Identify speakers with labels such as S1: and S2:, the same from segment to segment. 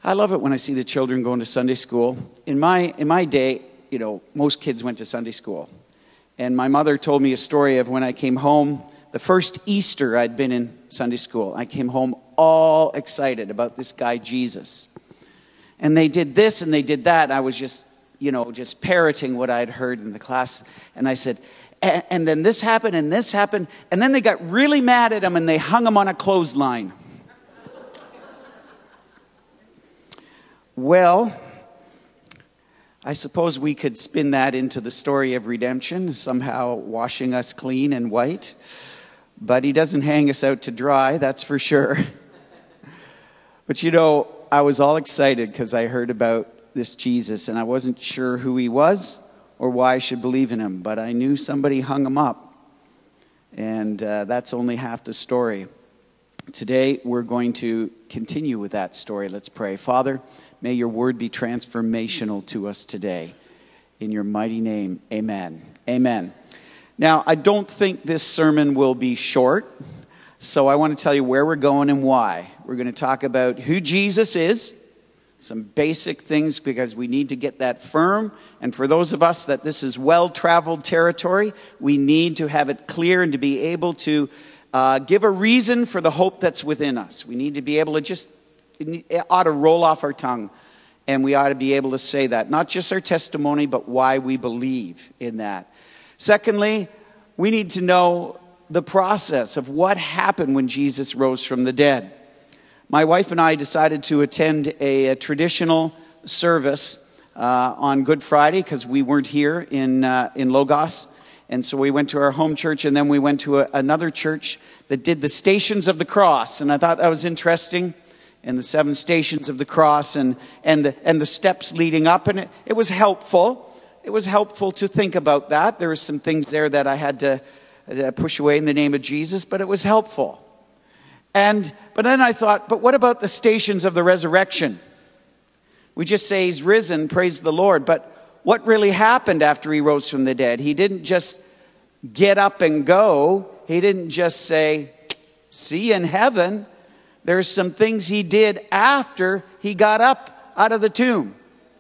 S1: I love it when I see the children going to Sunday school. In my day, most kids went to Sunday school. And my mother told me a story of when I came home, the first Easter I'd been in Sunday school. I came home all excited about this guy, Jesus. And they did this and they did that. I was just parroting what I'd heard in the class. And I said, and then this happened and this happened. And then they got really mad at him and they hung him on a clothesline. Well, I suppose we could spin that into the story of redemption, somehow washing us clean and white. But he doesn't hang us out to dry, that's for sure. But I was all excited because I heard about this Jesus, and I wasn't sure who he was or why I should believe in him. But I knew somebody hung him up, and that's only half the story. Today, we're going to continue with that story. Let's pray. Father, may your word be transformational to us today. In your mighty name, amen. Amen. Now, I don't think this sermon will be short, so I want to tell you where we're going and why. We're going to talk about who Jesus is, some basic things because we need to get that firm. And for those of us that this is well-traveled territory, we need to have it clear and to be able to give a reason for the hope that's within us. We need to be able to it ought to roll off our tongue. And we ought to be able to say that. Not just our testimony, but why we believe in that. Secondly, we need to know the process of what happened when Jesus rose from the dead. My wife and I decided to attend a traditional service on Good Friday because we weren't here in Logos. And so we went to our home church, and then we went to another church that did the Stations of the Cross. And I thought that was interesting. And the 7 stations of the cross and the steps leading up. And it was helpful. It was helpful to think about that. There were some things there that I had to push away in the name of Jesus, but it was helpful. But then I thought, but what about the stations of the resurrection? We just say he's risen, praise the Lord. But what really happened after he rose from the dead? He didn't just get up and go. He didn't just say, see you in heaven. There's some things he did after he got up out of the tomb.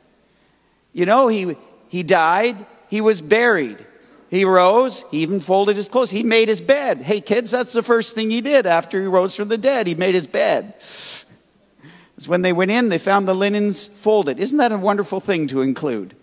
S1: He died. He was buried. He rose. He even folded his clothes. He made his bed. Hey, kids, that's the first thing he did after he rose from the dead. He made his bed. It's when they went in, they found the linens folded. Isn't that a wonderful thing to include?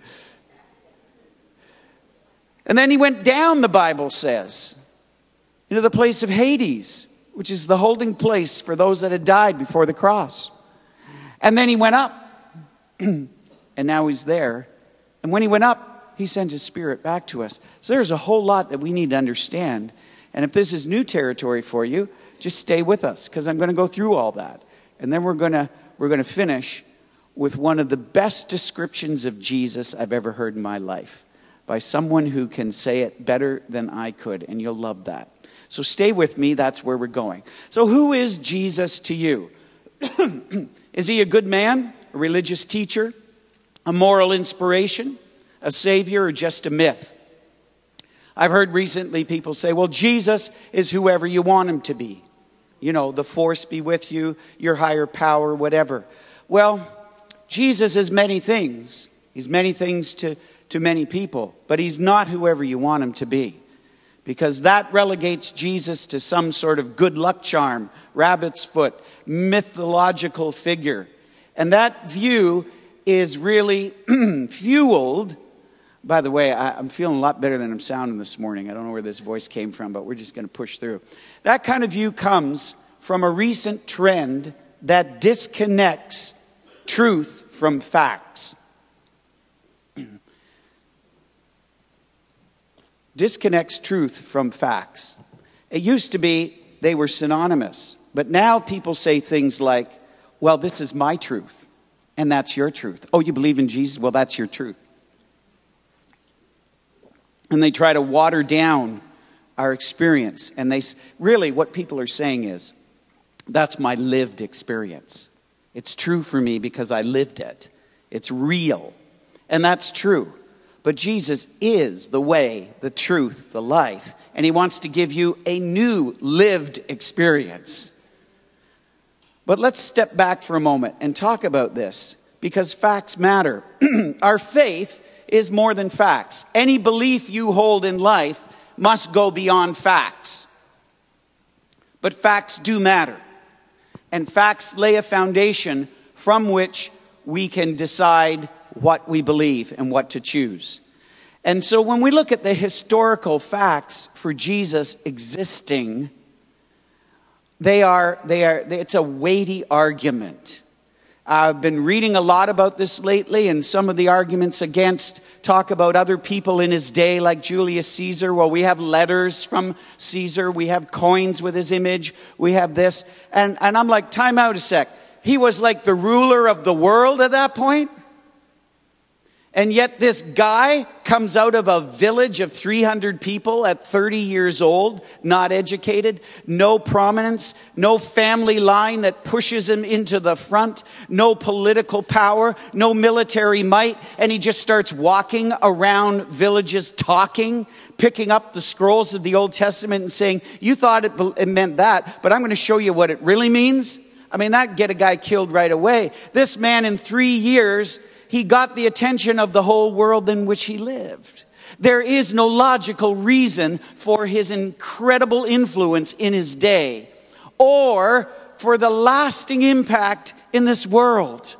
S1: And then he went down, the Bible says, into the place of Hades, which is the holding place for those that had died before the cross. And then he went up, and now he's there. And when he went up, he sent his Spirit back to us. So there's a whole lot that we need to understand. And if this is new territory for you, just stay with us, because I'm going to go through all that. And then we're going to finish with one of the best descriptions of Jesus I've ever heard in my life, by someone who can say it better than I could, and you'll love that. So stay with me, that's where we're going. So who is Jesus to you? Is he a good man, a religious teacher, a moral inspiration, a savior, or just a myth? I've heard recently people say, well, Jesus is whoever you want him to be. The force be with you, your higher power, whatever. Well, Jesus is many things. He's many things to many people, but he's not whoever you want him to be. Because that relegates Jesus to some sort of good luck charm, rabbit's foot, mythological figure. And that view is really fueled. By the way, I'm feeling a lot better than I'm sounding this morning. I don't know where this voice came from, but we're just going to push through. That kind of view comes from a recent trend that disconnects truth from facts. Disconnects truth from facts. It used to be they were synonymous. But now people say things like, well, this is my truth, and that's your truth. Oh, you believe in Jesus? Well, that's your truth. And they try to water down our experience. And really what people are saying is, that's my lived experience. It's true for me because I lived it. It's real. And that's true. But Jesus is the way, the truth, the life. And he wants to give you a new lived experience. But let's step back for a moment and talk about this, because facts matter. Our faith is more than facts. Any belief you hold in life must go beyond facts. But facts do matter. And facts lay a foundation from which we can decide what we believe and what to choose. And so when we look at the historical facts for Jesus existing, it's a weighty argument. I've been reading a lot about this lately, and some of the arguments against talk about other people in his day, like Julius Caesar. Well, we have letters from Caesar. We have coins with his image. We have this. And I'm like, time out a sec. He was like the ruler of the world at that point. And yet this guy comes out of a village of 300 people at 30 years old, not educated, no prominence, no family line that pushes him into the front, no political power, no military might, and he just starts walking around villages talking, picking up the scrolls of the Old Testament and saying, you thought it meant that, but I'm going to show you what it really means. I mean, that'd get a guy killed right away. This man in 3 years, he got the attention of the whole world in which he lived. There is no logical reason for his incredible influence in his day or for the lasting impact in this world.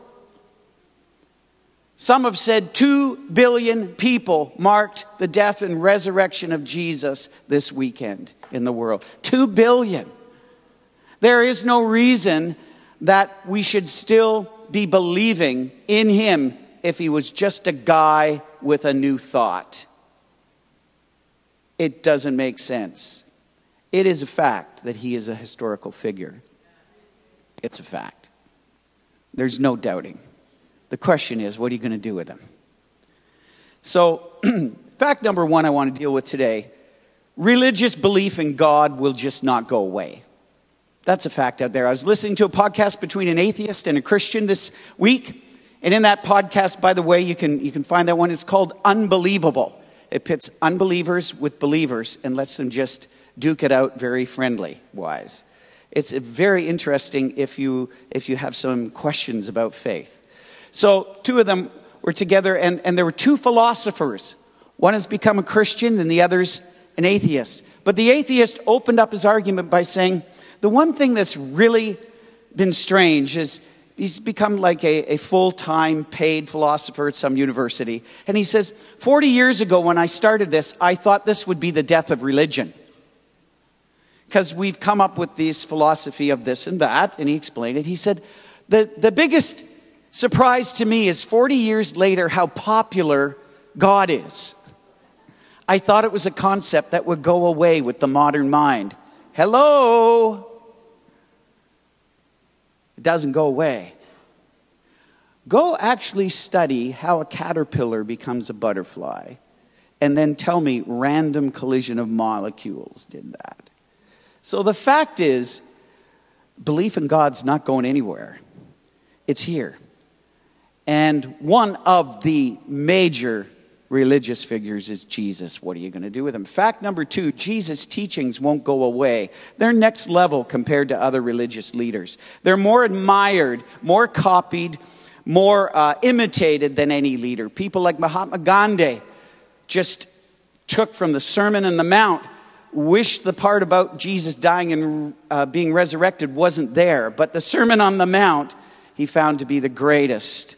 S1: Some have said 2 billion people marked the death and resurrection of Jesus this weekend in the world. 2 billion. There is no reason that we should still be believing in him if he was just a guy with a new thought. It doesn't make sense. It is a fact that he is a historical figure. It's a fact. There's no doubting. The question is, what are you going to do with him? So, fact number one I want to deal with today: religious belief in God will just not go away. That's a fact out there. I was listening to a podcast between an atheist and a Christian this week. And in that podcast, by the way, you can find that one. It's called Unbelievable. It pits unbelievers with believers and lets them just duke it out very friendly-wise. It's very interesting if you have some questions about faith. So 2 of them were together, and there were 2 philosophers. One has become a Christian and the other's an atheist. But the atheist opened up his argument by saying, the one thing that's really been strange is he's become like a full-time paid philosopher at some university. And he says, 40 years ago when I started this, I thought this would be the death of religion. Because we've come up with this philosophy of this and that. And he explained it. He said, the biggest surprise to me is 40 years later how popular God is. I thought it was a concept that would go away with the modern mind. Hello? It doesn't go away. Go actually study how a caterpillar becomes a butterfly, and then tell me random collision of molecules did that. So the fact is, belief in God's not going anywhere. It's here. And one of the major religious figures is Jesus. What are you going to do with him? Fact number 2, Jesus' teachings won't go away. They're next level compared to other religious leaders. They're more admired, more copied, more imitated than any leader. People like Mahatma Gandhi just took from the Sermon on the Mount, wished the part about Jesus dying and being resurrected wasn't there. But the Sermon on the Mount he found to be the greatest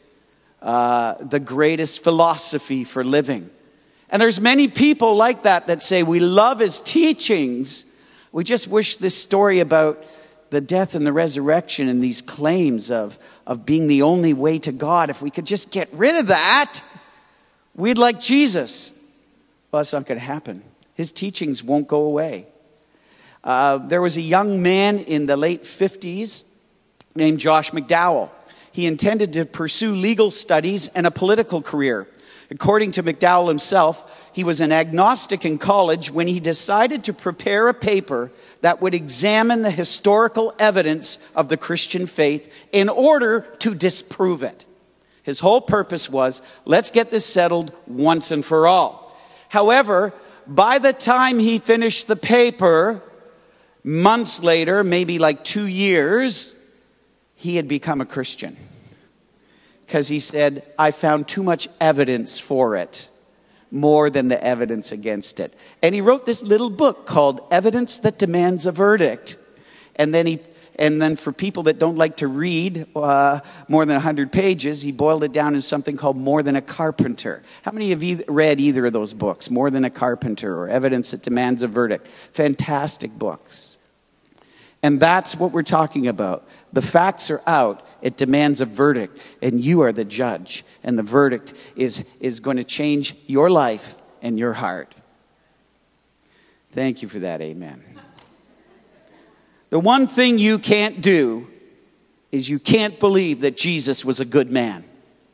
S1: philosophy for living. And there's many people like that say we love his teachings. We just wish this story about the death and the resurrection and these claims of being the only way to God, if we could just get rid of that, we'd like Jesus. Well, that's not going to happen. His teachings won't go away. There was a young man in the late 50s named Josh McDowell. He intended to pursue legal studies and a political career. According to McDowell himself, he was an agnostic in college when he decided to prepare a paper that would examine the historical evidence of the Christian faith in order to disprove it. His whole purpose was, let's get this settled once and for all. However, by the time he finished the paper, months later, maybe like 2 years, he had become a Christian. Because he said, I found too much evidence for it, more than the evidence against it. And he wrote this little book called Evidence That Demands a Verdict. And then for people that don't like to read more than 100 pages, he boiled it down in something called More Than a Carpenter. How many of you read either of those books, More Than a Carpenter or Evidence That Demands a Verdict? Fantastic books. And that's what we're talking about. The facts are out. It demands a verdict, and you are the judge. And the verdict is going to change your life and your heart. Thank you for that. Amen. The one thing you can't do is you can't believe that Jesus was a good man.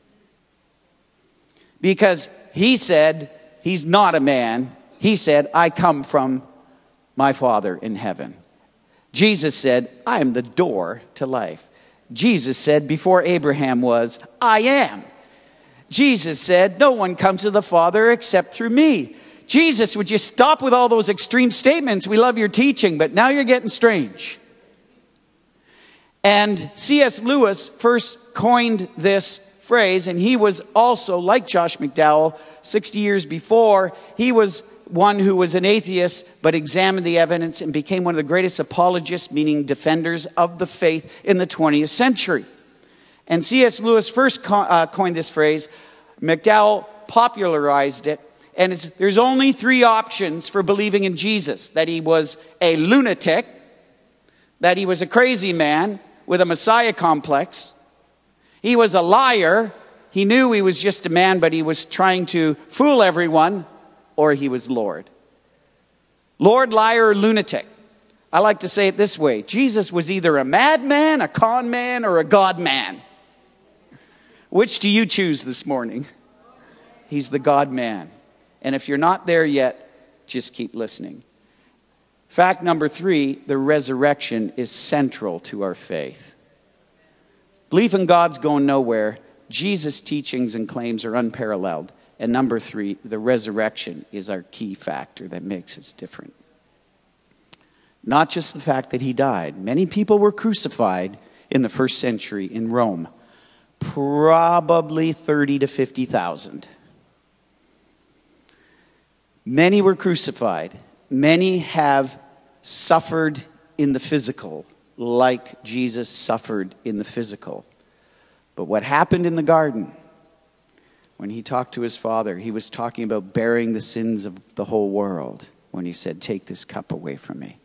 S1: Because he said he's not a man. He said, I come from my Father in heaven. Jesus said, I am the door to life. Jesus said, before Abraham was, I am. Jesus said, no one comes to the Father except through me. Jesus, would you stop with all those extreme statements? We love your teaching, but now you're getting strange. And C.S. Lewis first coined this phrase, and he was also, like Josh McDowell, 60 years before, he was one who was an atheist, but examined the evidence and became one of the greatest apologists, meaning defenders of the faith in the 20th century. And C.S. Lewis first coined this phrase. McDowell popularized it. And there's only three options for believing in Jesus. That he was a lunatic, that he was a crazy man with a Messiah complex. He was a liar. He knew he was just a man, but he was trying to fool everyone. Or he was Lord. Lord, liar, or lunatic. I like to say it this way. Jesus was either a madman, a con man, or a God man. Which do you choose this morning? He's the God man. And if you're not there yet, just keep listening. Fact number 3, the resurrection is central to our faith. Belief in God's going nowhere. Jesus' teachings and claims are unparalleled. And number 3, the resurrection is our key factor that makes us different. Not just the fact that he died. Many people were crucified in the first century in Rome. Probably 30 to 50,000. Many were crucified. Many have suffered in the physical, like Jesus suffered in the physical. But what happened in the garden, when he talked to his Father, he was talking about bearing the sins of the whole world when he said, take this cup away from me.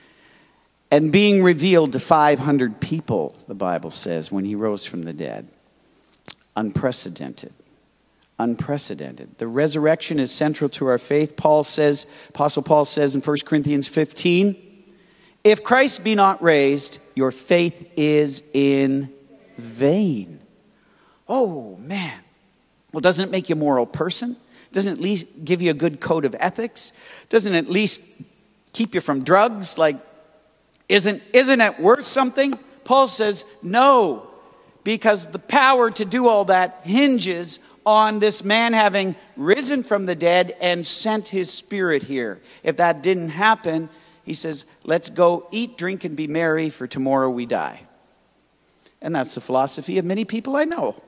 S1: And being revealed to 500 people, the Bible says, when he rose from the dead. Unprecedented. Unprecedented. The resurrection is central to our faith. Apostle Paul says in 1 Corinthians 15, if Christ be not raised, your faith is in vain. Oh, man. Well, doesn't it make you a moral person? Doesn't it at least give you a good code of ethics? Doesn't it at least keep you from drugs? Like, isn't it worth something? Paul says, no, because the power to do all that hinges on this man having risen from the dead and sent his Spirit here. If that didn't happen, he says, let's go eat, drink, and be merry, for tomorrow we die. And that's the philosophy of many people I know.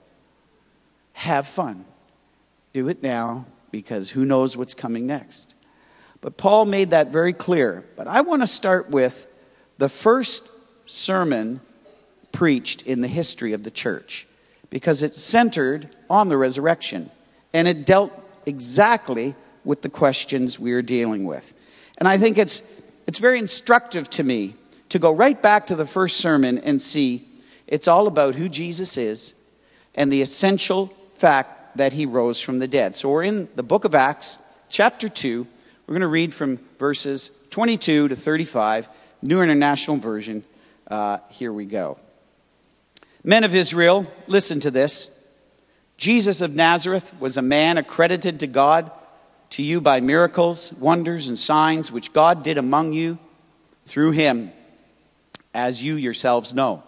S1: Have fun. Do it now, because who knows what's coming next. But Paul made that very clear. But I want to start with the first sermon preached in the history of the church, because it centered on the resurrection, and it dealt exactly with the questions we are dealing with. And I think it's very instructive to me to go right back to the first sermon and see it's all about who Jesus is and the essential fact that he rose from the dead. So we're in the book of Acts, chapter 2. We're going to read from verses 22 to 35, New International Version. Here we go. Men of Israel, listen to this. Jesus of Nazareth was a man accredited to God, to you by miracles, wonders, and signs, which God did among you through him, as you yourselves know.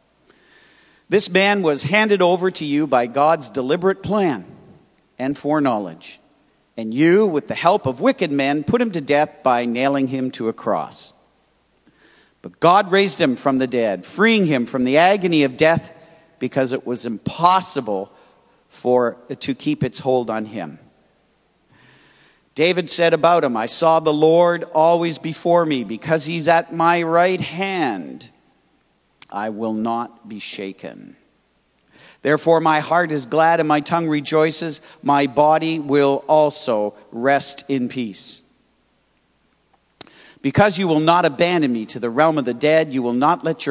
S1: This man was handed over to you by God's deliberate plan and foreknowledge. And you, with the help of wicked men, put him to death by nailing him to a cross. But God raised him from the dead, freeing him from the agony of death because it was impossible to keep its hold on him. David said about him, I saw the Lord always before me. Because he's at my right hand, I will not be shaken. Therefore my heart is glad and my tongue rejoices. My body will also rest in peace. Because you will not abandon me to the realm of the dead, you will not let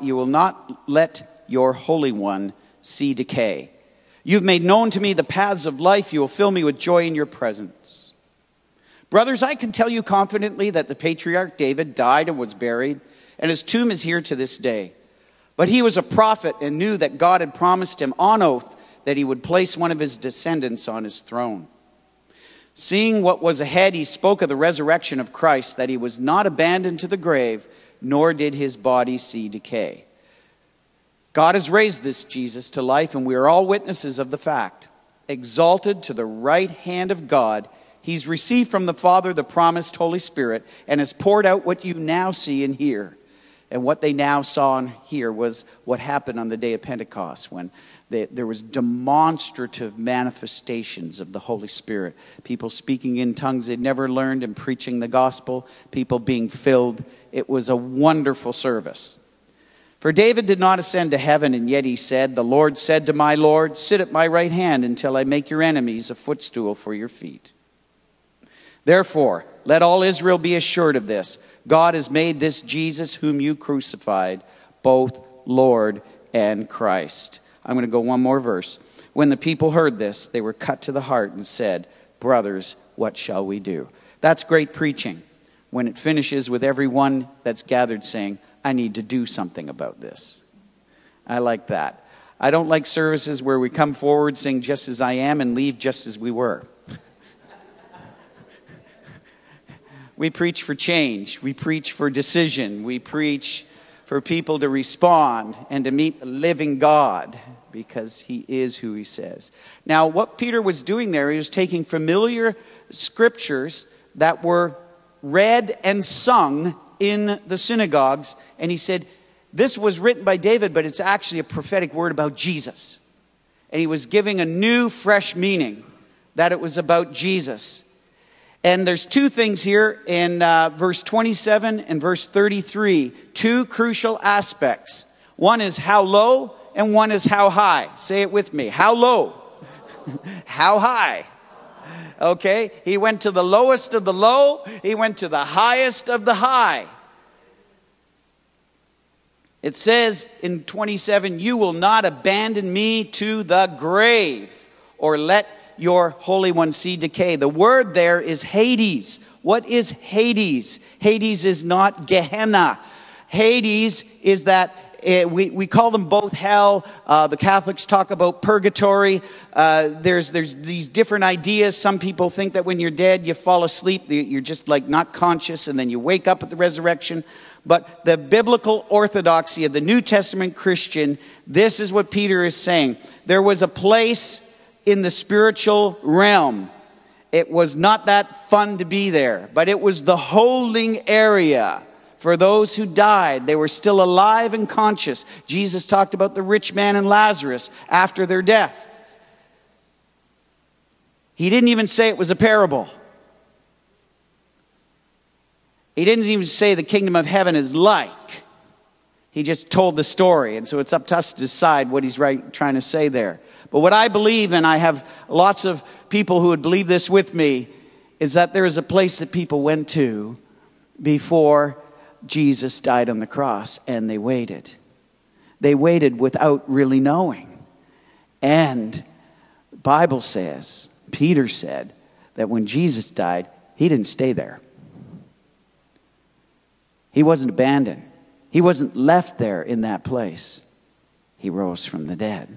S1: your Holy One see decay. You've made known to me the paths of life. You will fill me with joy in your presence. Brothers, I can tell you confidently that the patriarch David died and was buried, and his tomb is here to this day. But he was a prophet and knew that God had promised him on oath that he would place one of his descendants on his throne. Seeing what was ahead, he spoke of the resurrection of Christ, that he was not abandoned to the grave, nor did his body see decay. God has raised this Jesus to life, and we are all witnesses of the fact. Exalted to the right hand of God, he's received from the Father the promised Holy Spirit and has poured out what you now see and hear. And what they now saw and hear was what happened on the day of Pentecost, when there was demonstrative manifestations of the Holy Spirit. People speaking in tongues they'd never learned and preaching the gospel. People being filled. It was a wonderful service. For David did not ascend to heaven, and yet he said, the Lord said to my Lord, sit at my right hand until I make your enemies a footstool for your feet. Therefore, let all Israel be assured of this. God has made this Jesus whom you crucified, both Lord and Christ. I'm going to go one more verse. When the people heard this, they were cut to the heart and said, brothers, what shall we do? That's great preaching. When it finishes with everyone that's gathered saying, I need to do something about this. I like that. I don't like services where we come forward, sing just as I am, and leave just as we were. We preach for change. We preach for decision. We preach for people to respond and to meet the living God, because he is who he says. Now, what Peter was doing there, he was taking familiar scriptures that were read and sung in the synagogues, and he said, this was written by David, but it's actually a prophetic word about Jesus. And he was giving a new, fresh meaning, that it was about Jesus. And there's two things here in verse 27 and verse 33, two crucial aspects. One is how low and one is how high. Say it with me. How low? How high? Okay, he went to the lowest of the low. He went to the highest of the high. It says in 27, you will not abandon me to the grave or let your Holy One see decay. The word there is Hades. What is Hades? Hades is not Gehenna. Hades is that we call them both hell. The Catholics talk about purgatory. There's these different ideas. Some people think that when you're dead, you fall asleep. You're just like not conscious, and then you wake up at the resurrection. But the biblical orthodoxy of the New Testament Christian, this is what Peter is saying. There was a place in the spiritual realm. It was not that fun to be there, but it was the holding area for those who died. They were still alive and conscious. Jesus talked about the rich man and Lazarus after their death. He didn't even say it was a parable. He didn't even say the kingdom of heaven is like. He just told the story. And so it's up to us to decide what he's trying to say there. But what I believe, and I have lots of people who would believe this with me, is that there is a place that people went to before Jesus died on the cross, and they waited. They waited without really knowing. And the Bible says, Peter said, that when Jesus died, he didn't stay there. He wasn't abandoned. He wasn't left there in that place. He rose from the dead.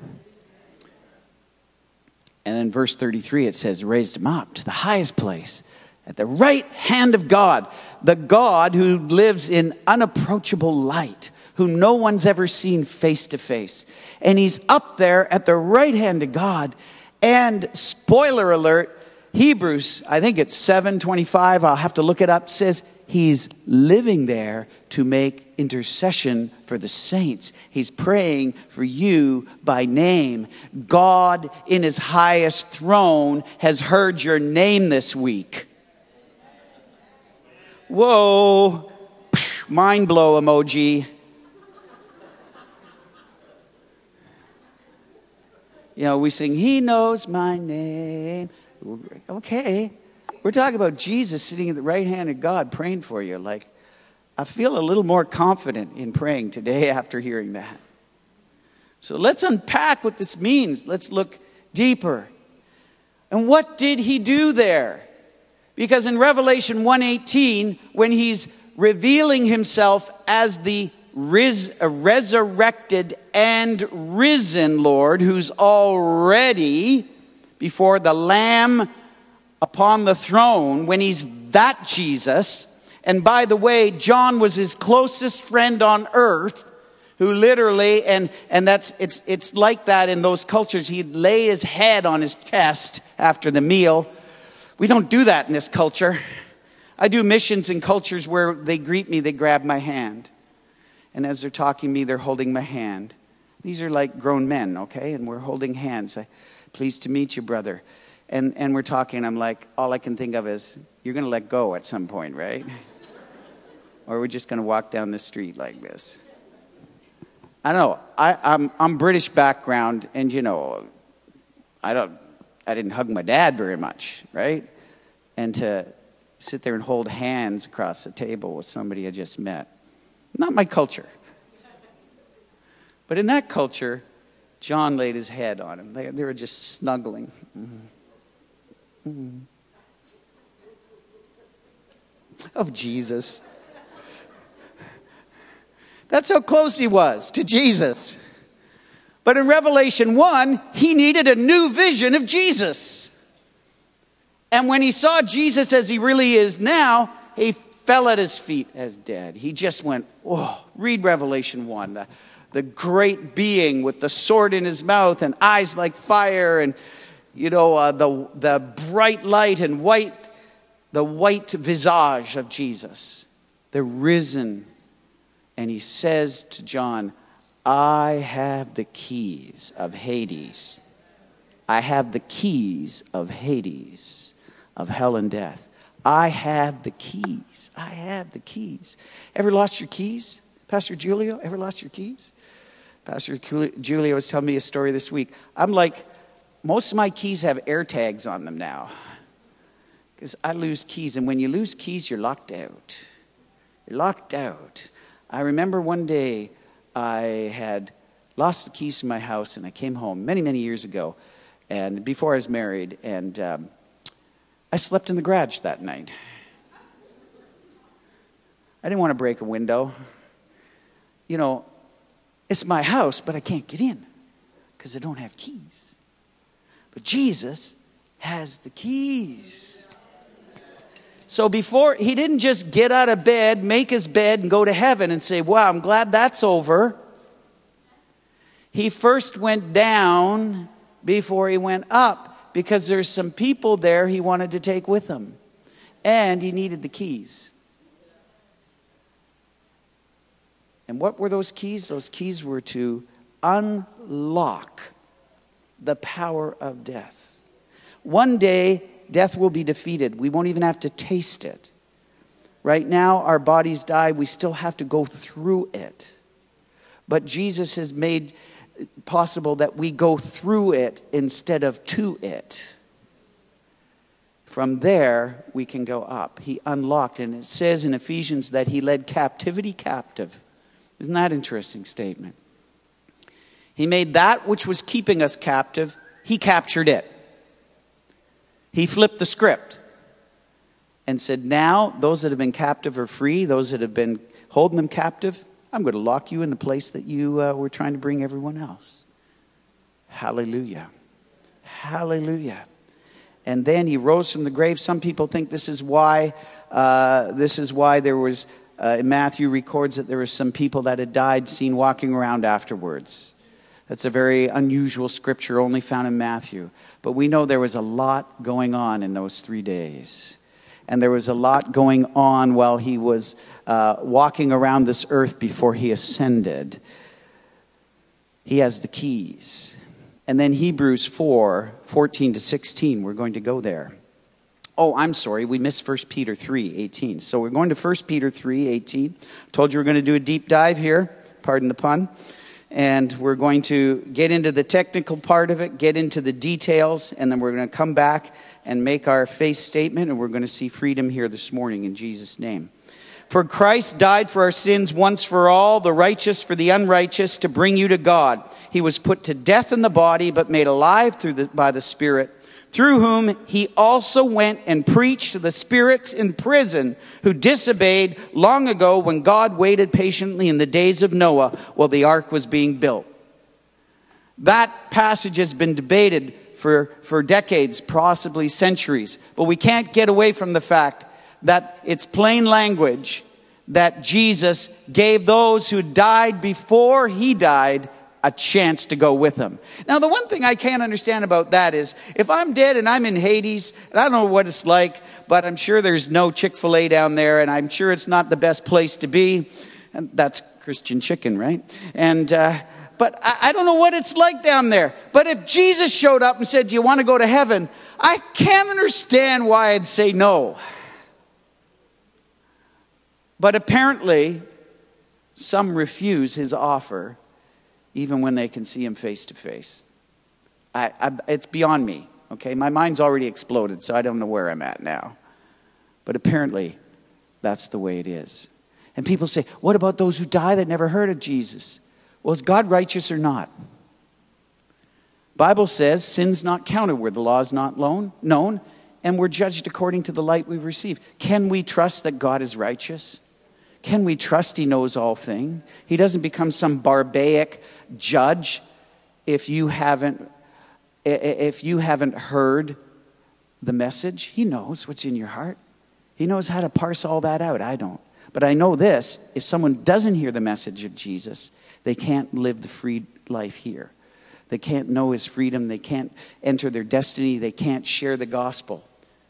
S1: And in verse 33 it says, raised him up to the highest place at the right hand of God, the God who lives in unapproachable light, whom no one's ever seen face to face. And he's up there at the right hand of God. And spoiler alert, Hebrews, I think it's 7:25, I'll have to look it up, says he's living there to make intercession for the saints. He's praying for you by name. God in his highest throne has heard your name this week. Whoa, mind blow emoji. You know, we sing, he knows my name. Okay, we're talking about Jesus sitting at the right hand of God praying for you. Like, I feel a little more confident in praying today after hearing that. So let's unpack what this means. Let's look deeper. And what did he do there? Because in Revelation 1:18, when he's revealing himself as the resurrected and risen Lord, who's already before the Lamb upon the throne, when he's that Jesus. And by the way, John was his closest friend on earth, who literally, and it's like that in those cultures, he'd lay his head on his chest after the meal. We don't do that in this culture. I do missions in cultures where they greet me, they grab my hand. And as they're talking to me, they're holding my hand. These are like grown men, okay? And we're holding hands. Pleased to meet you, brother. And we're talking, I'm like, all I can think of is, you're going to let go at some point, right? Or we're just going to walk down the street like this. I don't know. I'm British background, and you know, I didn't hug my dad very much, right? And to sit there and hold hands across the table with somebody I just met. Not my culture. But in that culture, John laid his head on him. They were just snuggling. Mm-hmm. Mm-hmm. Oh, Jesus. That's how close he was to Jesus. But in Revelation 1, he needed a new vision of Jesus. And when he saw Jesus as he really is now, he fell at his feet as dead. He just went, oh, read Revelation 1. The great being with the sword in his mouth and eyes like fire and, you know, the bright light and the white visage of Jesus, the risen. And he says to John, I have the keys of Hades. I have the keys of Hades, of hell and death. I have the keys. I have the keys. Ever lost your keys? Pastor Julio, ever lost your keys? Pastor Julio was telling me a story this week. I'm like, most of my keys have air tags on them now. Because I lose keys. And when you lose keys, you're locked out. You're locked out. I remember one day I had lost the keys to my house, and I came home many, many years ago, and before I was married, and I slept in the garage that night. I didn't want to break a window. You know, it's my house, but I can't get in because I don't have keys. But Jesus has the keys. So before, he didn't just get out of bed, make his bed, and go to heaven and say, wow, I'm glad that's over. He first went down before he went up, because there's some people there he wanted to take with him. And he needed the keys. And what were those keys? Those keys were to unlock the power of death. One day, death will be defeated. We won't even have to taste it. Right now, our bodies die. We still have to go through it. But Jesus has made it possible that we go through it instead of to it. From there, we can go up. He unlocked, and it says in Ephesians that he led captivity captive. Isn't that an interesting statement? He made that which was keeping us captive, he captured it. He flipped the script and said, now those that have been captive are free. Those that have been holding them captive, I'm going to lock you in the place that you were trying to bring everyone else. Hallelujah. Hallelujah. And then he rose from the grave. Some people think this is why there was, Matthew records that there were some people that had died seen walking around afterwards. That's a very unusual scripture only found in Matthew. But we know there was a lot going on in those 3 days. And there was a lot going on while he was walking around this earth before he ascended. He has the keys. And then Hebrews 4:14-16, we're going to go there. Oh, I'm sorry, we missed 1 Peter 3:18. So we're going to 1 Peter 3:18. Told you we're going to do a deep dive here, pardon the pun. And we're going to get into the technical part of it, get into the details, and then we're going to come back and make our faith statement, and we're going to see freedom here this morning in Jesus' name. For Christ died for our sins once for all, the righteous for the unrighteous, to bring you to God. He was put to death in the body, but made alive by the Spirit, through whom he also went and preached to the spirits in prison who disobeyed long ago when God waited patiently in the days of Noah while the ark was being built. That passage has been debated for decades, possibly centuries. But we can't get away from the fact that it's plain language that Jesus gave those who died before he died a chance to go with him. Now, the one thing I can't understand about that is, if I'm dead and I'm in Hades, and I don't know what it's like, but I'm sure there's no Chick-fil-A down there, and I'm sure it's not the best place to be. And that's Christian chicken, right? But I don't know what it's like down there. But if Jesus showed up and said, do you want to go to heaven? I can't understand why I'd say no. But apparently, some refuse his offer even when they can see him face to face. It's beyond me, okay? My mind's already exploded, so I don't know where I'm at now. But apparently, that's the way it is. And people say, what about those who die that never heard of Jesus? Well, is God righteous or not? Bible says, sin's not counted where the law is not known, and we're judged according to the light we've received. Can we trust that God is righteous? Can we trust he knows all things? He doesn't become some barbaric judge if you haven't heard the message. He knows what's in your heart. He knows how to parse all that out. I don't. But I know this, if someone doesn't hear the message of Jesus, they can't live the free life here. They can't know his freedom. They can't enter their destiny. They can't share the gospel.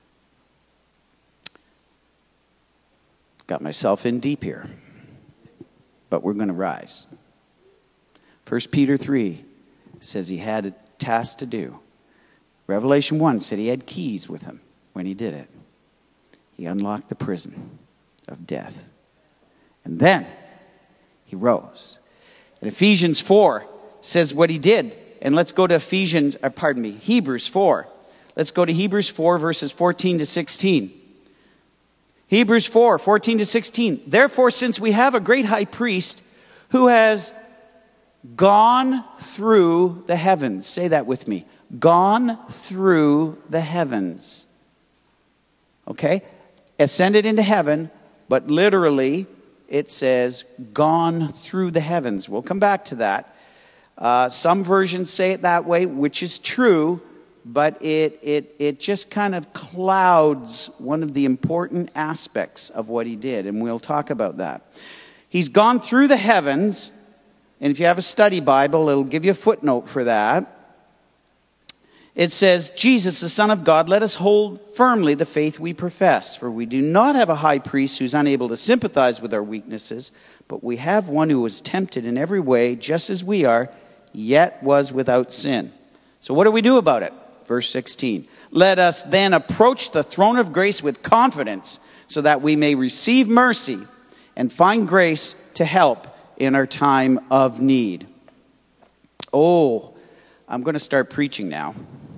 S1: Got myself in deep here. But we're going to rise. 1 Peter 3 says he had a task to do. Revelation 1 said he had keys with him when he did it. He unlocked the prison of death. And then he rose. And Ephesians 4 says what he did. And let's go to Hebrews 4. Let's go to Hebrews 4 verses 14-16. Hebrews 4, 14-16. Therefore, since we have a great high priest who has gone through the heavens. Say that with me. Gone through the heavens. Okay? Ascended into heaven, but literally it says gone through the heavens. We'll come back to that. Some versions say it that way, which is true. But it just kind of clouds one of the important aspects of what he did. And we'll talk about that. He's gone through the heavens. And if you have a study Bible, it'll give you a footnote for that. It says, Jesus, the Son of God, let us hold firmly the faith we profess. For we do not have a high priest who's unable to sympathize with our weaknesses. But we have one who was tempted in every way, just as we are, yet was without sin. So what do we do about it? Verse 16, let us then approach the throne of grace with confidence so that we may receive mercy and find grace to help in our time of need. Oh, I'm going to start preaching now.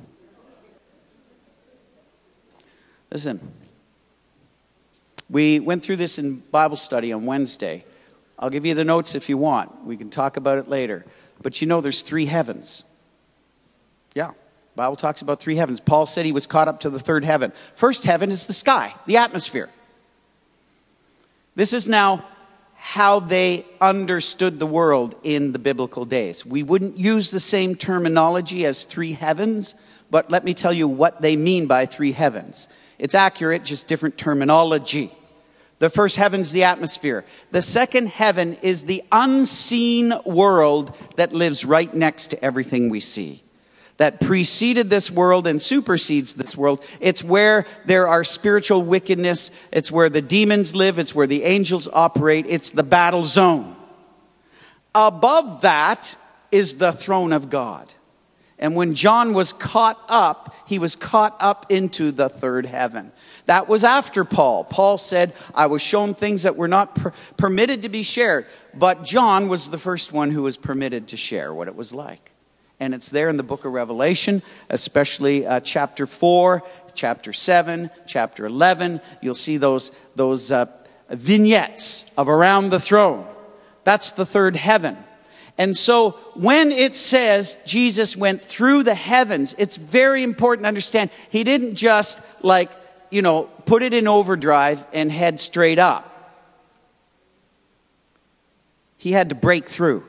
S1: Listen, we went through this in Bible study on Wednesday. I'll give you the notes if you want. We can talk about it later. But you know there's 3 heavens. Yeah. The Bible talks about 3 heavens. Paul said he was caught up to the 3rd heaven. First heaven is the sky, the atmosphere. This is now how they understood the world in the biblical days. We wouldn't use the same terminology as 3 heavens, but let me tell you what they mean by 3 heavens. It's accurate, just different terminology. The first heaven's the atmosphere. The second heaven is the unseen world that lives right next to everything we see, that preceded this world and supersedes this world. It's where there are spiritual wickedness. It's where the demons live. It's where the angels operate. It's the battle zone. Above that is the throne of God. And when John was caught up, he was caught up into the third heaven. That was after Paul. Paul said, I was shown things that were not permitted to be shared. But John was the first one who was permitted to share what it was like. And it's there in the book of Revelation, especially chapter 4, chapter 7, chapter 11. You'll see those vignettes of around the throne. That's the third heaven. And so when it says Jesus went through the heavens, it's very important to understand he didn't just put it in overdrive and head straight up. He had to break through.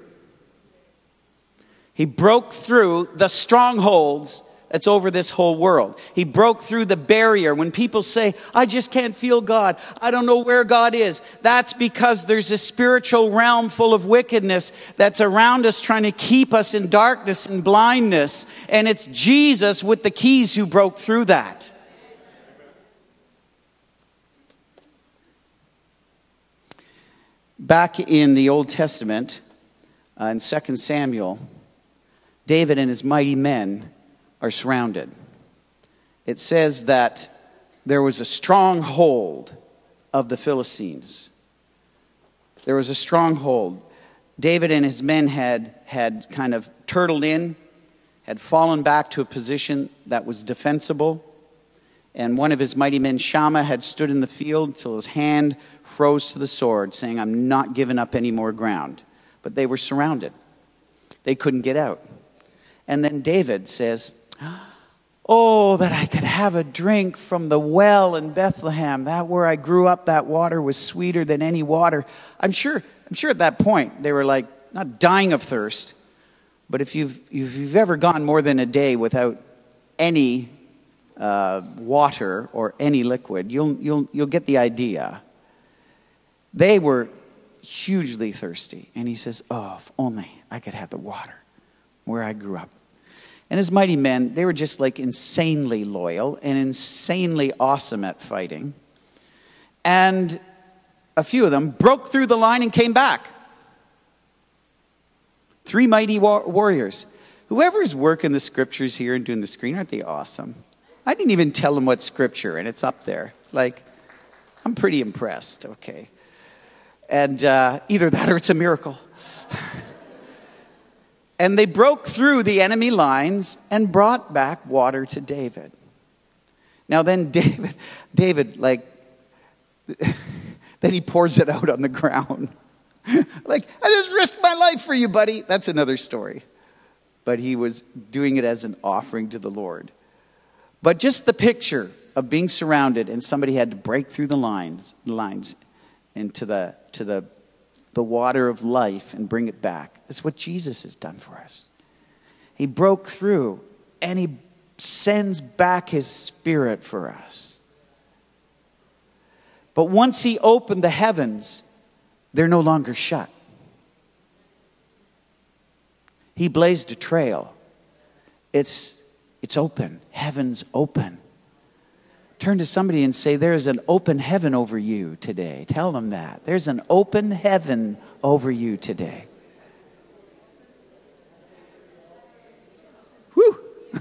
S1: He broke through the strongholds that's over this whole world. He broke through the barrier. When people say, I just can't feel God, I don't know where God is, that's because there's a spiritual realm full of wickedness that's around us trying to keep us in darkness and blindness. And it's Jesus with the keys who broke through that. Back in the Old Testament, in 2 Samuel, David and his mighty men are surrounded. It says that there was a stronghold of the Philistines. There was a stronghold. David and his men had kind of turtled in, had fallen back to a position that was defensible. And one of his mighty men, Shammah, had stood in the field till his hand froze to the sword, saying, I'm not giving up any more ground. But they were surrounded. They couldn't get out. And then David says, oh, that I could have a drink from the well in Bethlehem. That where I grew up, that water was sweeter than any water. I'm sure at that point they were like not dying of thirst, but if you've ever gone more than a day without any water or any liquid, you'll get the idea. They were hugely thirsty, and he says, oh, if only I could have the water where I grew up. And his mighty men, they were just like insanely loyal and insanely awesome at fighting. And a few of them broke through the line and came back. 3 mighty warriors. Whoever's working the scriptures here and doing the screen, aren't they awesome? I didn't even tell them what scripture, and it's up there. Like, I'm pretty impressed, okay. And either that or it's a miracle. And they broke through the enemy lines and brought back water to David. Now then David, like, then he pours it out on the ground. Like, I just risked my life for you, buddy. That's another story. But he was doing it as an offering to the Lord. But just the picture of being surrounded and somebody had to break through the lines into the water of life and bring it back. That's what Jesus has done for us. He broke through and he sends back his Spirit for us. But once he opened the heavens, they're no longer shut. He blazed a trail. It's open. Heaven's open. Turn to somebody and say, there's an open heaven over you today. Tell them that. There's an open heaven over you today. Whew.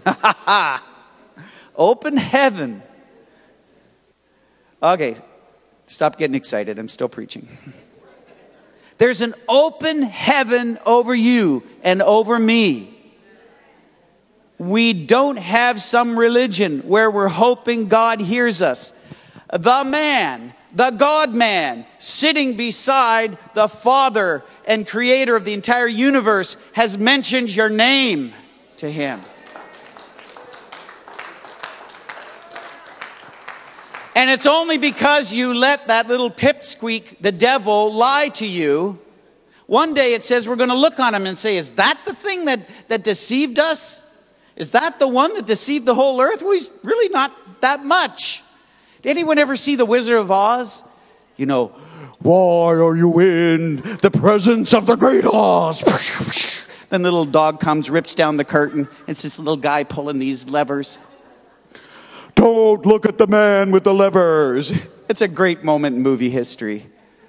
S1: Open heaven. Okay, stop getting excited. I'm still preaching. There's an open heaven over you and over me. We don't have some religion where we're hoping God hears us. The man, the God-man, sitting beside the Father and Creator of the entire universe has mentioned your name to him. And it's only because you let that little pipsqueak, the devil, lie to you. One day it says we're going to look on him and say, is that the thing that deceived us? Is that the one that deceived the whole earth? Well, he's really not that much. Did anyone ever see The Wizard of Oz? You know, why are you in the presence of the great Oz? Then the little dog comes, rips down the curtain. It's this little guy pulling these levers. Don't look at the man with the levers. It's a great moment in movie history.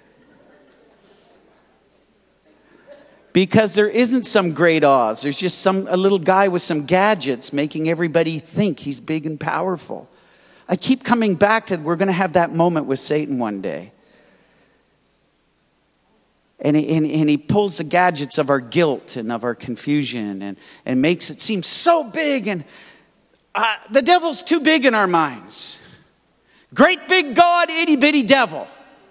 S1: Because there isn't some great Oz. There's just a little guy with some gadgets making everybody think he's big and powerful. I keep coming back to we're going to have that moment with Satan one day. And he pulls the gadgets of our guilt and of our confusion and makes it seem so big. And the devil's too big in our minds. Great big God, itty bitty devil.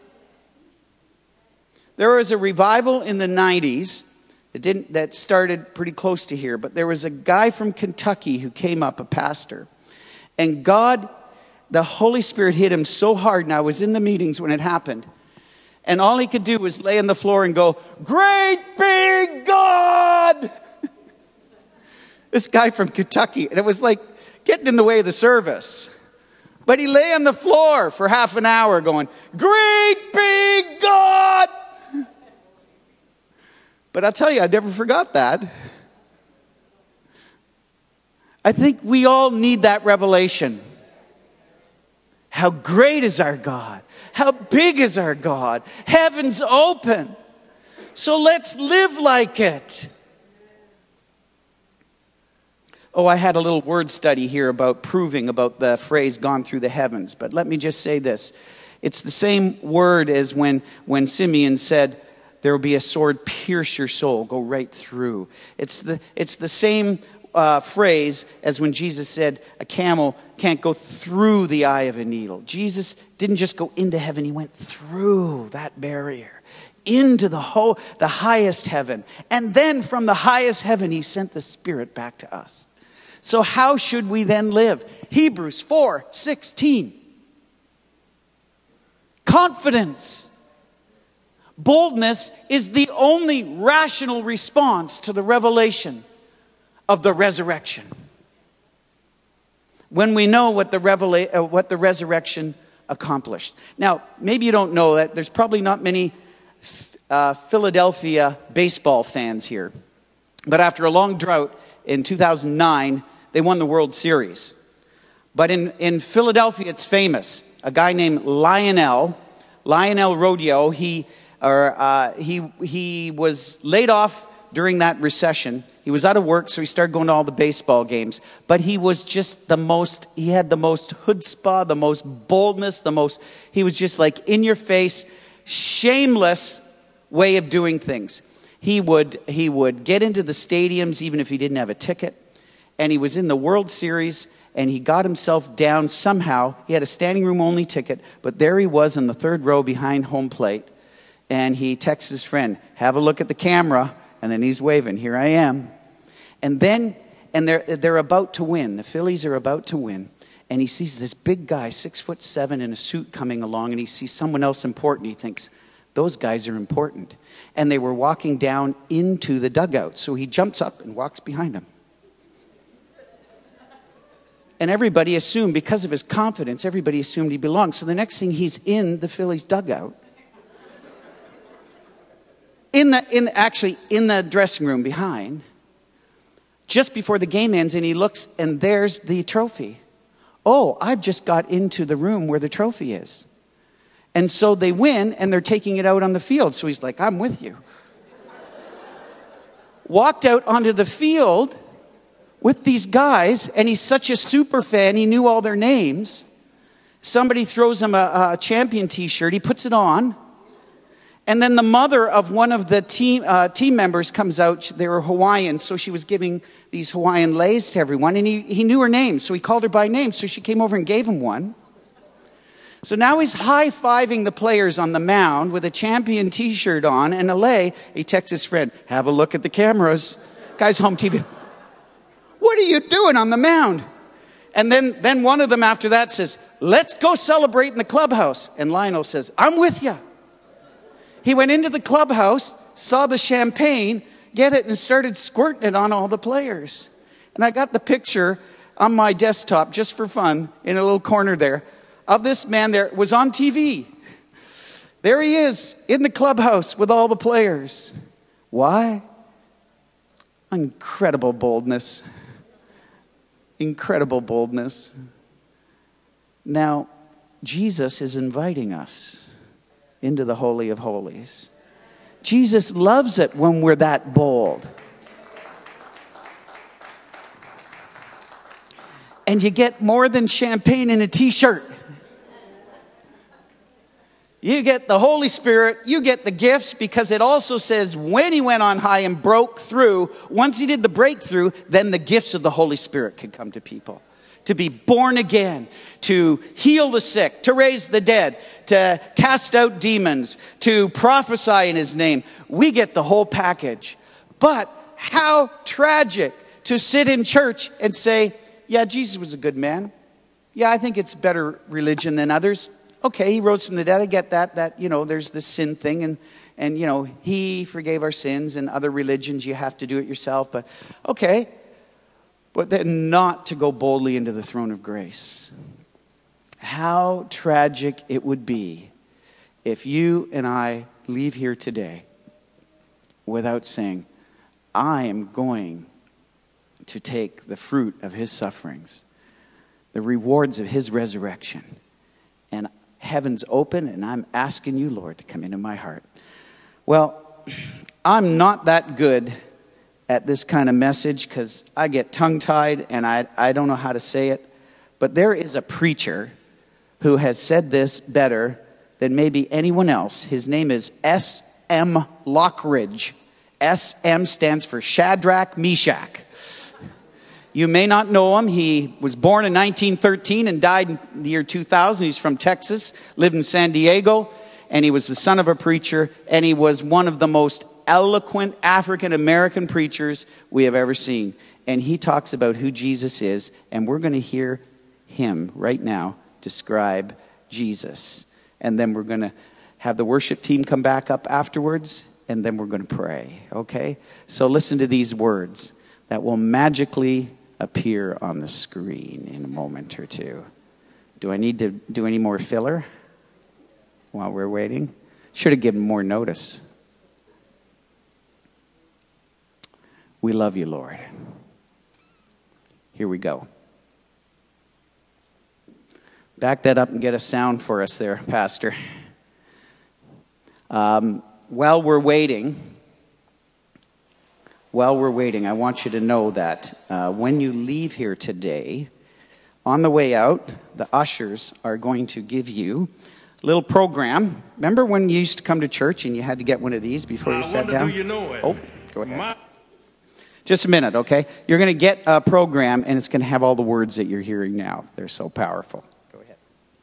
S1: There was a revival in the 90s. That started pretty close to here. But there was a guy from Kentucky who came up, a pastor. And God, the Holy Spirit hit him so hard. And I was in the meetings when it happened. And all he could do was lay on the floor and go, great big God! This guy from Kentucky. And it was like getting in the way of the service. But he lay on the floor for half an hour going, great big God! But I'll tell you, I never forgot that. I think we all need that revelation. How great is our God? How big is our God? Heaven's open. So let's live like it. Oh, I had a little word study here about proving about the phrase gone through the heavens. But let me just say this. It's the same word as when Simeon said, there will be a sword pierce your soul, go right through. It's the same phrase as when Jesus said a camel can't go through the eye of a needle. Jesus didn't just go into heaven, he went through that barrier into the highest heaven. And then from the highest heaven, he sent the Spirit back to us. So how should we then live? Hebrews 4:16. Confidence. Boldness is the only rational response to the revelation of the resurrection. When we know what the resurrection accomplished. Now, maybe you don't know that there's probably not many Philadelphia baseball fans here. But after a long drought in 2009, they won the World Series. But in Philadelphia, it's famous. A guy named Lionel Rodeo, he was laid off during that recession. He was out of work, so he started going to all the baseball games. But he was just he had the most chutzpah, the most boldness, he was just like in your face, shameless way of doing things. He would get into the stadiums even if he didn't have a ticket. And he was in the World Series, and he got himself down somehow. He had a standing room only ticket, but there he was in the third row behind home plate. And he texts his friend, have a look at the camera. And then he's waving, here I am. And they're about to win. The Phillies are about to win. And he sees this big guy, 6'7", in a suit coming along. And he sees someone else important. He thinks, those guys are important. And they were walking down into the dugout. So he jumps up and walks behind them. And everybody assumed, because of his confidence, everybody assumed he belonged. So the next thing, he's in the Phillies dugout. In the dressing room behind, just before the game ends, and he looks, and there's the trophy. Oh, I've just got into the room where the trophy is. And so they win, and they're taking it out on the field. So he's like, I'm with you. Walked out onto the field with these guys, and he's such a super fan, he knew all their names. Somebody throws him a champion t-shirt, he puts it on. And then the mother of one of the team members comes out. They were Hawaiian, so she was giving these Hawaiian leis to everyone. And he knew her name, so he called her by name. So she came over and gave him one. So now he's high-fiving the players on the mound with a champion t-shirt on and a lei. He texts his friend, have a look at the cameras. Guy's home TV. What are you doing on the mound? And then one of them after that says, let's go celebrate in the clubhouse. And Lionel says, I'm with you. He went into the clubhouse, saw the champagne, get it, and started squirting it on all the players. And I got the picture on my desktop, just for fun, in a little corner there, of this man there. It was on TV. There he is in the clubhouse with all the players. Why? Incredible boldness. Incredible boldness. Now, Jesus is inviting us into the Holy of Holies. Jesus loves it when we're that bold. And you get more than champagne in a t-shirt. You get the Holy Spirit, you get the gifts, because it also says when he went on high and broke through, once he did the breakthrough, then the gifts of the Holy Spirit could come to people. To be born again, to heal the sick, to raise the dead, to cast out demons, to prophesy in his name. We get the whole package. But how tragic to sit in church and say, yeah, Jesus was a good man. Yeah, I think it's better religion than others. Okay, he rose from the dead. I get that, there's this sin thing and he forgave our sins, and other religions you have to do it yourself. But okay, but then not to go boldly into the throne of grace. How tragic it would be if you and I leave here today without saying, I am going to take the fruit of his sufferings, the rewards of his resurrection, and heaven's open, and I'm asking you, Lord, to come into my heart. Well, I'm not that good at this kind of message because I get tongue-tied and I don't know how to say it. But there is a preacher who has said this better than maybe anyone else. His name is S.M. Lockridge. S.M. stands for Shadrach, Meshach. You may not know him. He was born in 1913 and died in the year 2000. He's from Texas, lived in San Diego, and he was the son of a preacher, and he was one of the most eloquent African-American preachers we have ever seen. And he talks about who Jesus is, and we're going to hear him right now describe Jesus. And then we're going to have the worship team come back up afterwards, and then we're going to pray, okay? So listen to these words that will magically appear on the screen in a moment or two. Do I need to do any more filler while we're waiting? Should have given more notice. We love you, Lord. Here we go. Back that up and get a sound for us there, Pastor. While we're waiting, I want you to know that when you leave here today, on the way out, the ushers are going to give you a little program. Remember when you used to come to church and you had to get one of these before you sat down?
S2: Do you know it?
S1: Oh, go ahead. Just a minute, okay? You're going to get a program, and it's going to have all the words that you're hearing now. They're so powerful. Go ahead.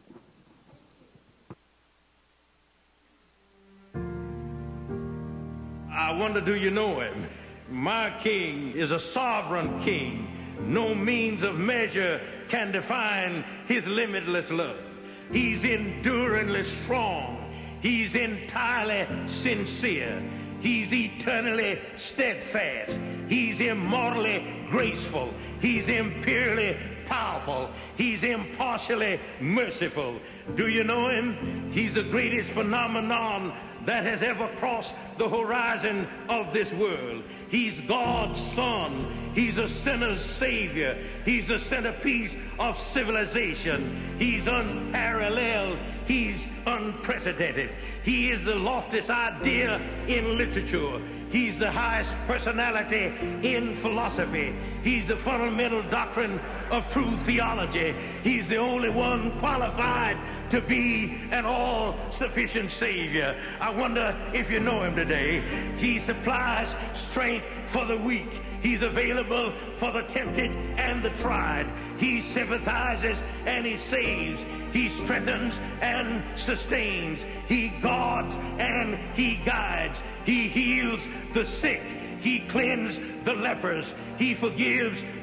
S2: I wonder, do you know him? My king is a sovereign king. No means of measure can define his limitless love. He's enduringly strong. He's entirely sincere. He's eternally steadfast. He's immortally graceful. He's imperially powerful. He's impartially merciful. Do you know him? He's the greatest phenomenon that has ever crossed the horizon of this world. He's God's Son. He's a sinner's Savior. He's the centerpiece of civilization. He's unparalleled. He's unprecedented. He is the loftiest idea in literature. He's the highest personality in philosophy. He's the fundamental doctrine of true theology. He's the only one qualified to be an all-sufficient Savior. I wonder if you know him today. He supplies strength for the weak. He's available for the tempted and the tried. He sympathizes and he saves. He strengthens and sustains. He guards and he guides. He heals the sick. He cleanses the lepers. He forgives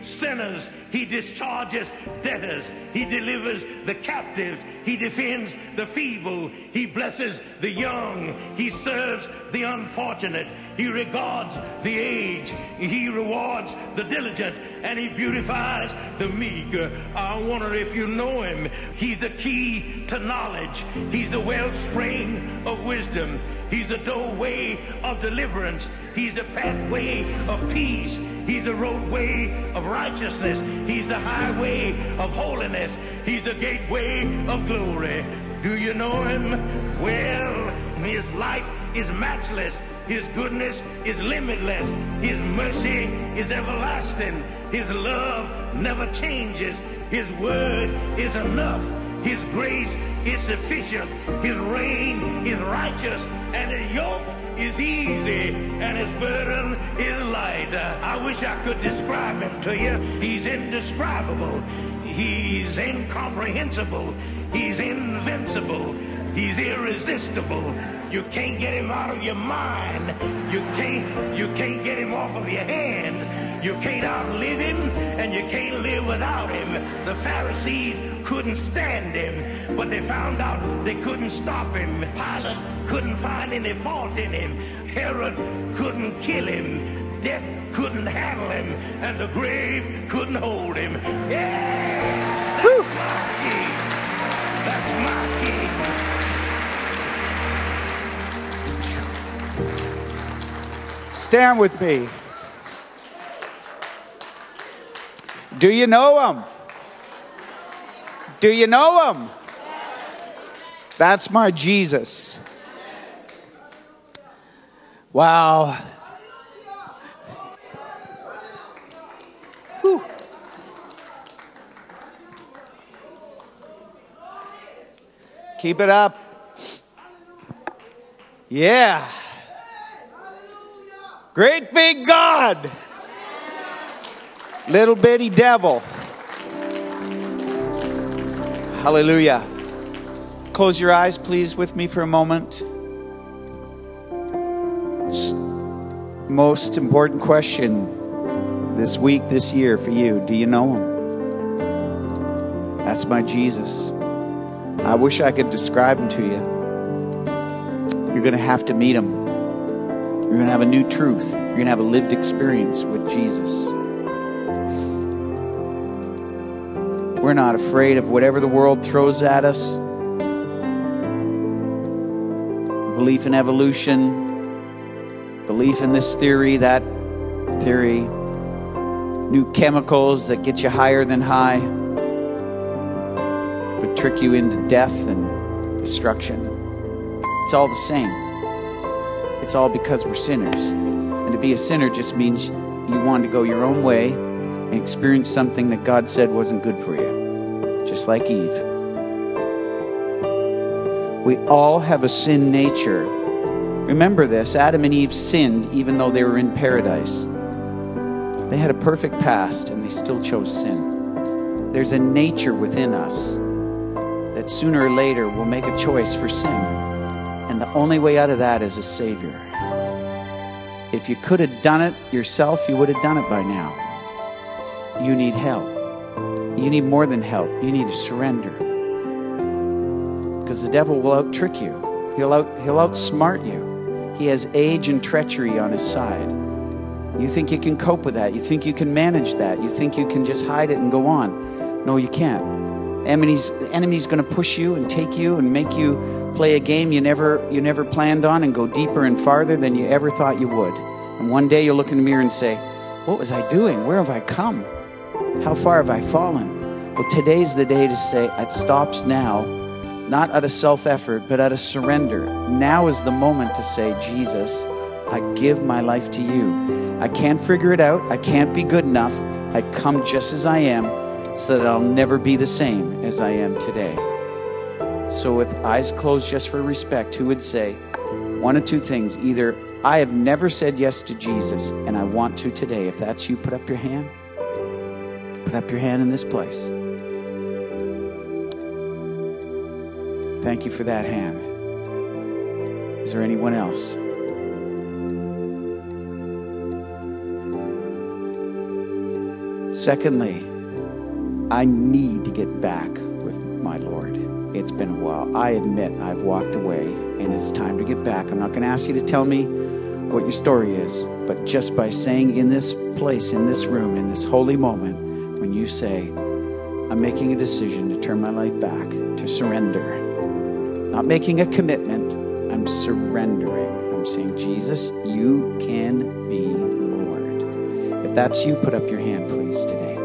S2: sinners. He discharges debtors. He delivers the captives. He defends the feeble. He blesses the young. He serves the unfortunate. He regards the aged. He rewards the diligent. And he beautifies the meek. I wonder if you know him. He's the key to knowledge. He's the wellspring of wisdom. He's the doorway of deliverance. He's the pathway of peace. He's the roadway of righteousness. He's the highway of holiness. He's the gateway of glory. Do you know him? Well, his life is matchless. His goodness is limitless. His mercy is everlasting. His love never changes. His word is enough. His grace is sufficient. His reign is righteous. And his yoke is easy. And his burden is light. I wish I could describe him to you. He's indescribable. He's incomprehensible. He's invincible. He's irresistible. You can't get him out of your mind. You can't get him off of your hands. You can't outlive him, and you can't live without him. The Pharisees couldn't stand him, but they found out they couldn't stop him. Pilate couldn't find any fault in him. Herod couldn't kill him. Death couldn't handle him, and the grave couldn't hold him. Yeah! That's my king. That's my king.
S1: Stand with me. Do you know him? Do you know him? That's my Jesus. Wow. Whew. Keep it up. Yeah. Great big God. Little bitty devil. Hallelujah. Close your eyes, please, with me for a moment. Most important question this week, this year for you. Do you know him? That's my Jesus. I wish I could describe him to you. You're going to have to meet him. You're going to have a new truth. You're going to have a lived experience with Jesus. We're not afraid of whatever the world throws at us. Belief in evolution, belief in this theory, that theory, new chemicals that get you higher than high, but trick you into death and destruction. It's all the same. It's all because we're sinners. And to be a sinner just means you want to go your own way and experience something that God said wasn't good for you. Just like Eve. We all have a sin nature. Remember this, Adam and Eve sinned even though they were in paradise. They had a perfect past and they still chose sin. There's a nature within us that sooner or later will make a choice for sin. And the only way out of that is a Savior. If you could have done it yourself, you would have done it by now. You need help. You need more than help. You need to surrender. Because the devil will out-trick you. He'll outsmart you. He has age and treachery on his side. You think you can cope with that. You think you can manage that. You think you can just hide it and go on. No, you can't. The enemy's going to push you and take you and make you play a game you never planned on and go deeper and farther than you ever thought you would. And one day you'll look in the mirror and say, what was I doing? Where have I come? How far have I fallen? Well, today's the day to say, it stops now, not out of self-effort, but out of surrender. Now is the moment to say, Jesus, I give my life to you. I can't figure it out. I can't be good enough. I come just as I am so that I'll never be the same as I am today. So with eyes closed just for respect, who would say one of two things? Either I have never said yes to Jesus and I want to today. If that's you, put up your hand. Put up your hand in this place. Thank you for that hand. Is there anyone else? Secondly, I need to get back with my Lord. It's been a while. I admit I've walked away, and it's time to get back. I'm not going to ask you to tell me what your story is, but just by saying in this place, in this room, in this holy moment, when you say, I'm making a decision to turn my life back, to surrender. Not making a commitment, I'm surrendering. I'm saying, Jesus, you can be Lord. If that's you, put up your hand, please, today.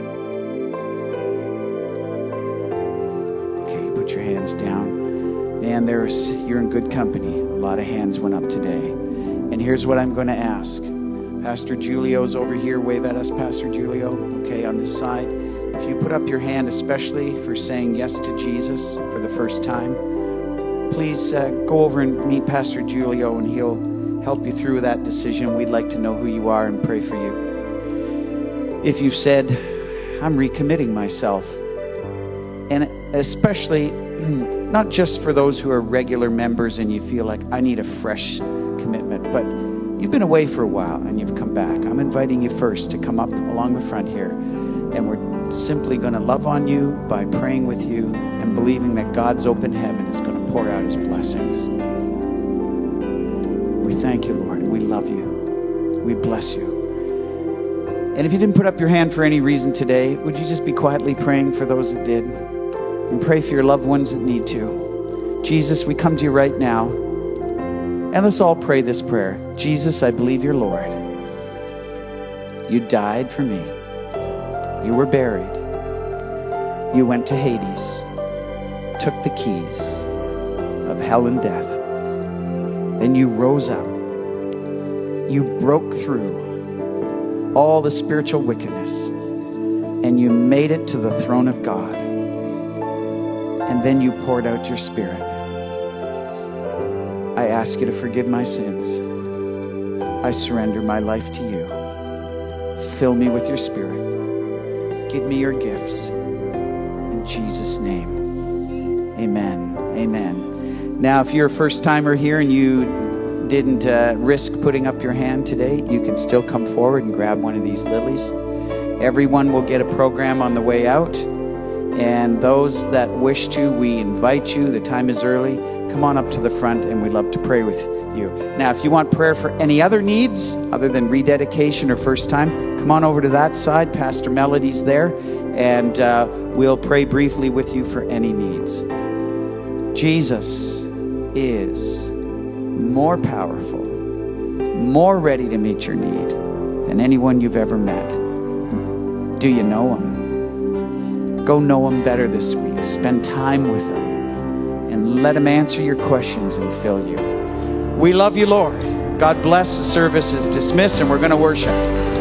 S1: Okay, put your hands down. Man, you're in good company. A lot of hands went up today. And here's what I'm going to ask. Pastor Julio's over here. Wave at us, Pastor Julio. Okay, on this side. If you put up your hand, especially for saying yes to Jesus for the first time, please go over and meet Pastor Julio, and he'll help you through that decision. We'd like to know who you are and pray for you. If you've said, I'm recommitting myself, and especially not just for those who are regular members and you feel like I need a fresh commitment, but you've been away for a while and you've come back. I'm inviting you first to come up along the front here, and we're simply going to love on you by praying with you and believing that God's open heaven is going to pour out his blessings. We thank you, Lord. We love you. We bless you. And if you didn't put up your hand for any reason today, would you just be quietly praying for those that did? And pray for your loved ones that need to. Jesus, we come to you right now. And let's all pray this prayer. Jesus, I believe you're Lord. You died for me. You were buried. You went to Hades, took the keys of hell and death. Then you rose up. You broke through all the spiritual wickedness, and you made it to the throne of God. And then you poured out your Spirit. I ask you to forgive my sins. I surrender my life to you. Fill me with your Spirit. Give me your gifts. In Jesus' name, amen. Amen. Now, if you're a first-timer here and you didn't risk putting up your hand today, you can still come forward and grab one of these lilies. Everyone will get a program on the way out. And those that wish to, we invite you. The time is early. Come on up to the front, and we'd love to pray with you. Now, if you want prayer for any other needs other than rededication or first time, come on over to that side. Pastor Melody's there, and we'll pray briefly with you for any needs. Jesus is more powerful, more ready to meet your need than anyone you've ever met. Do you know him? Go know him better this week. Spend time with him and let him answer your questions and fill you. We love you, Lord. God bless. The service is dismissed, and we're going to worship.